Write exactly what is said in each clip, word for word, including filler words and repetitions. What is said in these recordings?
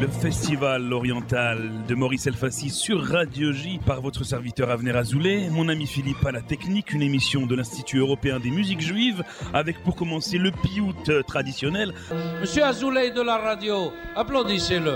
Festival oriental de Maurice Elfassi sur Radio J par votre serviteur Avner Azoulay, mon ami Philippe à la technique, une émission de l'Institut européen des musiques juives avec pour commencer le piout traditionnel. Monsieur Azoulay de la radio, applaudissez-le.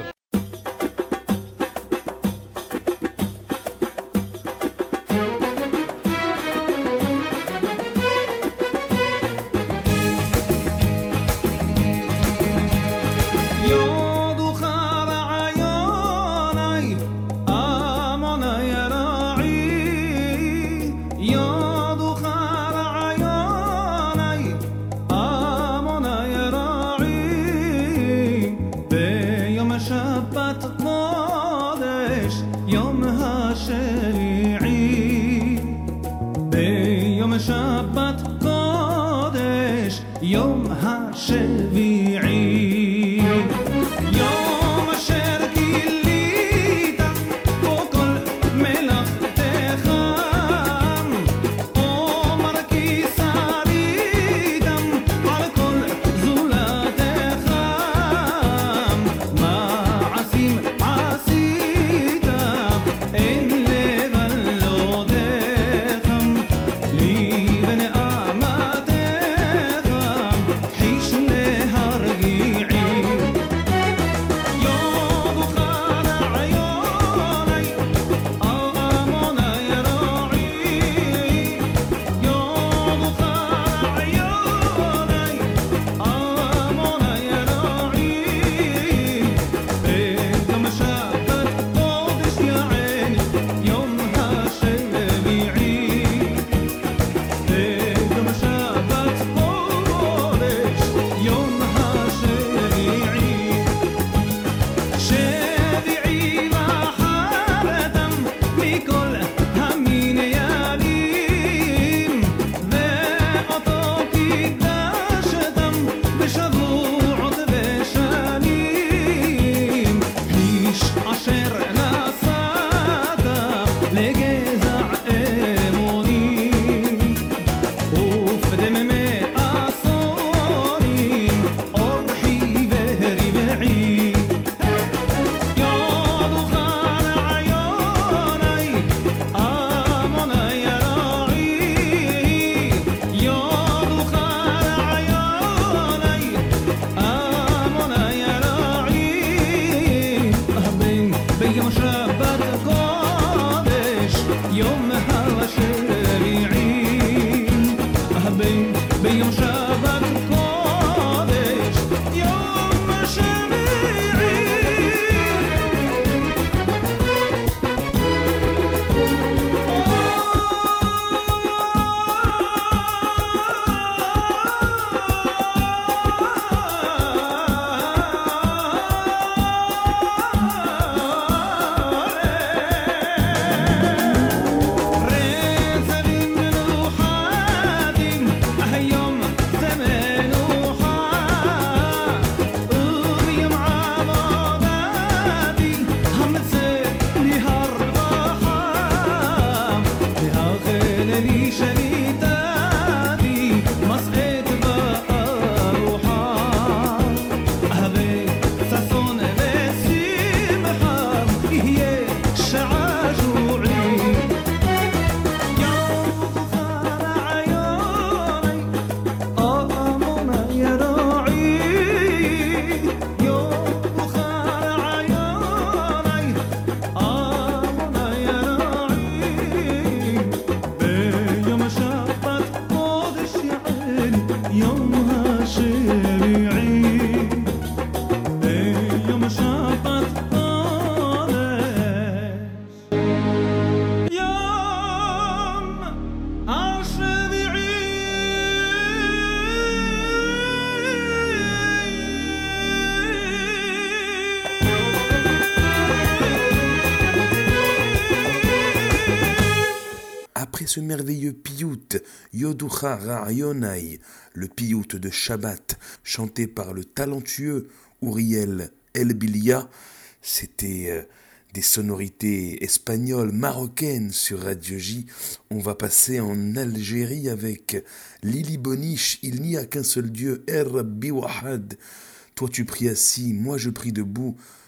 Ce merveilleux piout, Yoducha Ra'yonai, le piout de Shabbat, chanté par le talentueux Uriel Elbilia, c'était euh, des sonorités espagnoles, marocaines sur Radio J. On va passer en Algérie avec Lili Boniche, il n'y a qu'un seul Dieu, Er Rabbi Wahad. Toi tu pries assis, moi je prie debout,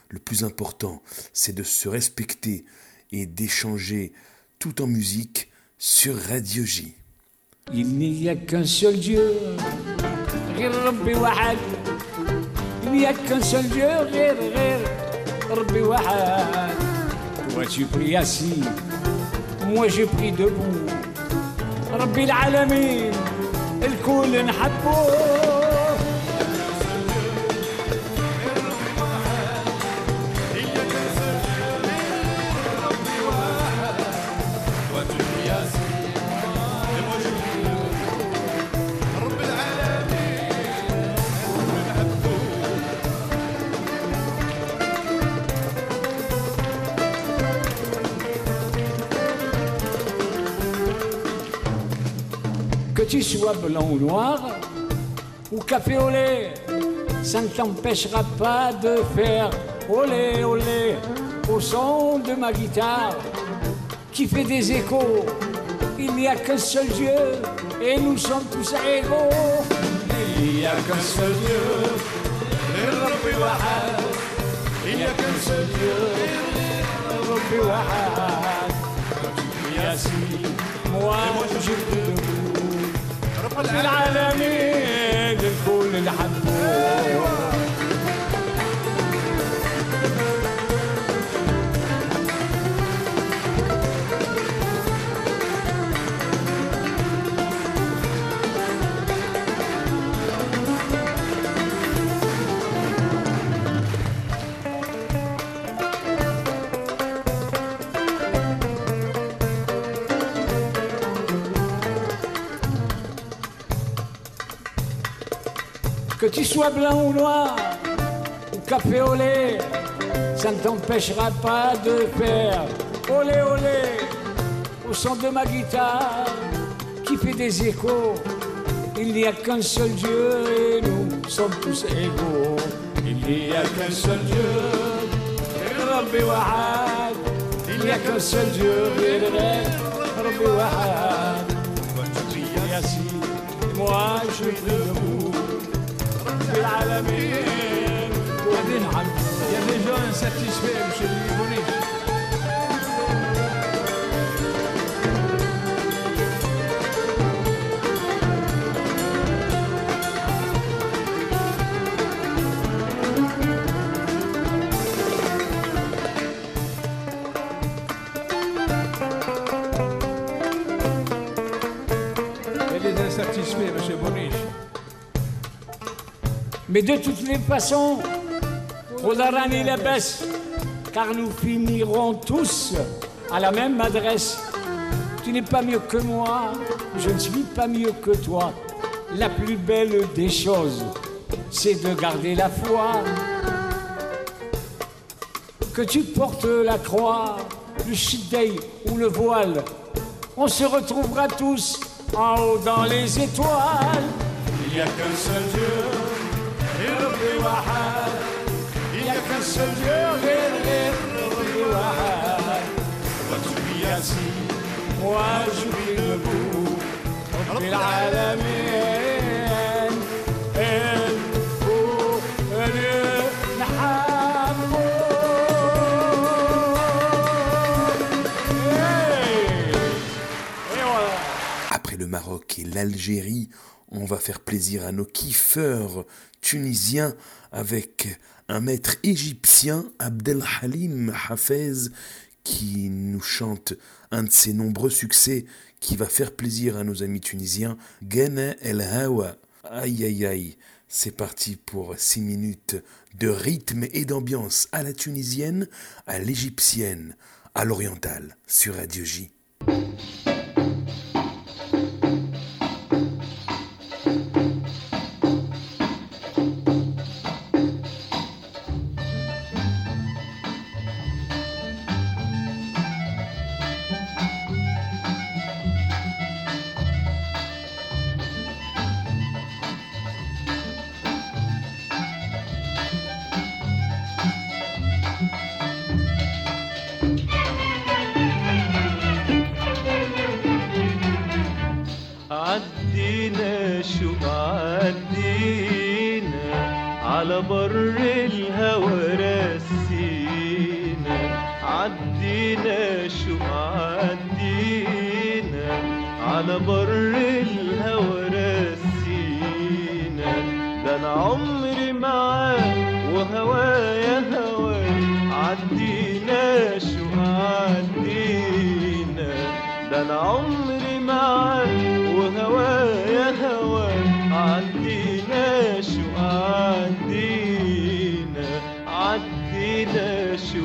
Le plus important, c'est de se respecter et d'échanger tout en musique sur Radio J. Il n'y a qu'un seul Dieu, غير ربي واحد. Il n'y a qu'un seul Dieu, غير غير ربي واحد. Toi tu pries assis, moi je prie debout. ربي العالمين الكل نحبه. Que tu sois blanc ou noir, ou café au lait, ça ne t'empêchera pas de faire olé olé au son de ma guitare qui fait des échos. Il n'y a qu'un seul Dieu et nous sommes tous égaux. Il n'y a qu'un seul Dieu, il n'y a qu'un seul Dieu, quand tu pries assis, moi je prie debout. رب العالمين الكل نحبه. Que tu sois blanc ou noir, ou café au lait, ça ne t'empêchera pas de faire olé olé au son de ma guitare qui fait des échos. Il n'y a qu'un seul Dieu et nous sommes tous égaux. Il n'y a qu'un seul Dieu, Rabbi Wahad. Il n'y a qu'un seul Dieu, Rabbi Wahad. Quand tu pries assis, moi je prie debout. العالمين وننعم. Il y a des gens insatisfaits, monsieur Louis. Il y a des insatisfaits, monsieur Bonich. Mais de toutes les façons, Rodarani la baisse, car nous finirons tous à la même adresse. Tu n'es pas mieux que moi, je ne suis pas mieux que toi. La plus belle des choses, c'est de garder la foi. Que tu portes la croix, le shidei ou le voile, on se retrouvera tous en haut dans les étoiles. Il n'y a qu'un seul Dieu. Il n'y a qu'un seul Dieu, quand tu pries assis, moi je prie debout. رب العالمين الكل نحبه. Après le Maroc et l'Algérie, on va faire plaisir à nos kiffeurs tunisiens avec un maître égyptien, Abdelhalim Hafez, qui nous chante un de ses nombreux succès qui va faire plaisir à nos amis tunisiens, Gana El Hawa. Aïe aïe aïe, c'est parti pour six minutes de rythme et d'ambiance à la tunisienne, à l'égyptienne, à l'orientale, sur Radio J. عدينا شو عدينا على بر الهوى راسي على بر الهوى رسينا، ده انا عمري معاك وهوايا هواك عدينا شو عدينا، ده انا عمري معاك وهوايا هواك عدينا شو عدينا، عدينا شو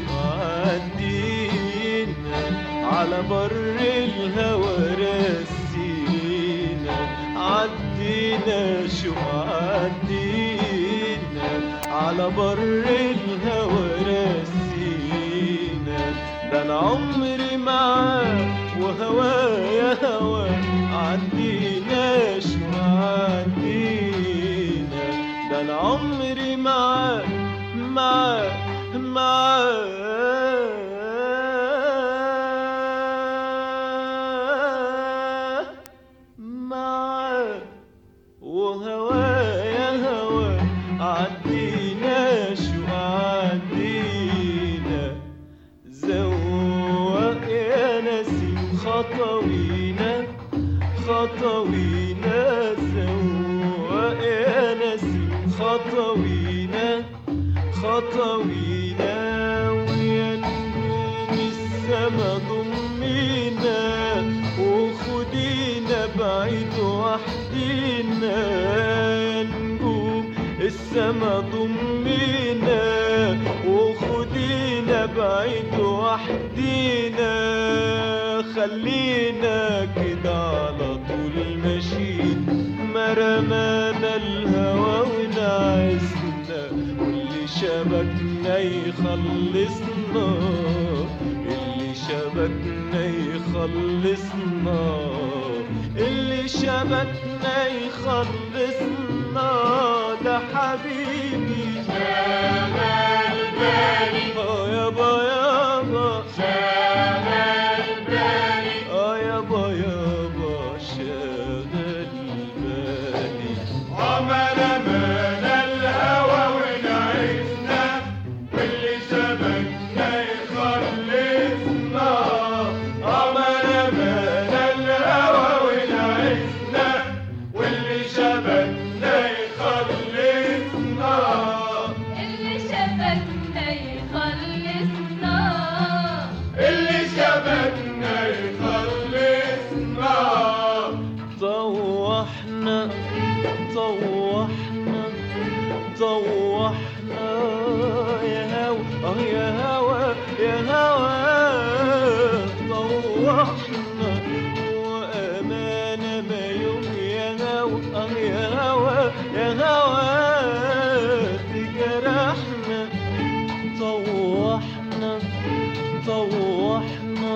عدينا، على بر الهوى رسينا، عدينا شو عدينا، على بر الهوى رسينا، ده انا عمري معاك وهوايا هواك عدينا شو عدينا، ده انا عمري معاك معاك معاك معاك وهوايا هواك عدينا شو عدينا، زوق يا نسيم خطوينا خطوينا، زوق يا نسيم خطوينا خطوينا، ويا نجوم السما ضمينا وخدينا بعيد وحدينا، يا نجوم السما ضمينا وخدينا بعيد وحدينا، خلينا كده على طول ماشيين، ما رمانا الهوى ونعزنا، واللي شبكنا يخلصنا، اللي شبكنا يخلصنا، اللي شبكنا يخلصنا، ده حبيبي شغل بالي، اه يابا يابا شغل بالي، اه يابا يابا شغل بالي، عمر من الهوى ونعيشنا، واللي شبكنا يخلصنا، عمر من الهوى ونعيشنا، واللي شبكنا يخلصنا، اللي شبكنا يخلصنا، اللي شبكنا يخلصنا، طوحنا طوحنا طوحنا يا هوا اه يا هوا يا هوا، طوحنا وأمانة ما يوم يا هوا اه يا هوا يا هوا، تجرحنا طوحنا طوحنا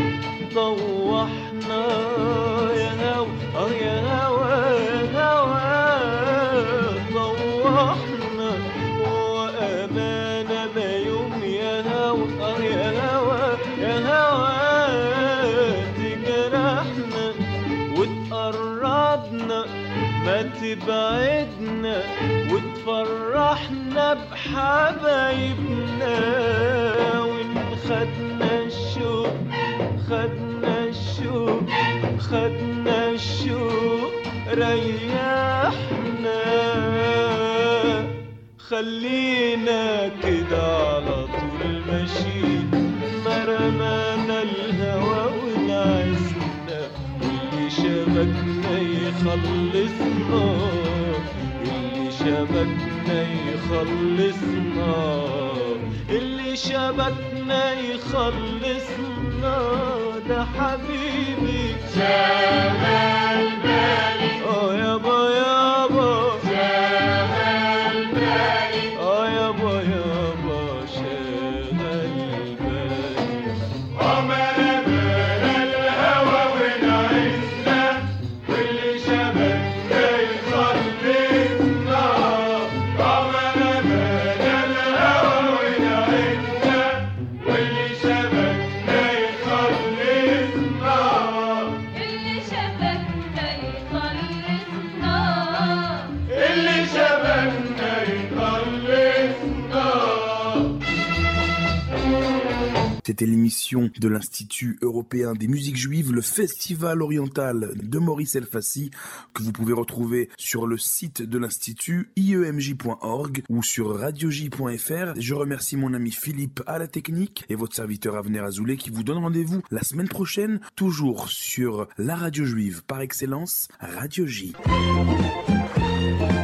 طوحنا يا هوا اه يا هوا يا هوا، طوحنا وأمانة ما يوم يا هوا اه يا هوا يا هوا، تجرحنا وتقربنا ما تبعدنا، وتفرحنا بحبايبنا، وإن خدنا الشوق خدنا الشوق خدنا الشوق ريحنا، خلينا كده على طول ماشيين، ما رمانا الهوى ونعزنا، واللي شبكنا يخلصنا، اللي شبكنا يخلصنا، اللي شبكنا يخلصنا، ده حبيبي شغل بالي، اه يابا يابا شغل بالي، اه يابا يابا شغل بالي، عمر من الهوى ونعيشنا، واللي شبكنا يخلصنا، عمر من الهوى ونعيشنا، واللي شبكنا يخلصنا، اللي C'était l'émission de l'Institut européen des musiques juives, le Festival oriental de Maurice El Fassi, que vous pouvez retrouver sur le site de l'Institut i e m j point org ou sur radio j point f r. Je remercie mon ami Philippe à la technique et votre serviteur Avner Azoulay qui vous donne rendez-vous la semaine prochaine, toujours sur la radio juive par excellence, Radio J.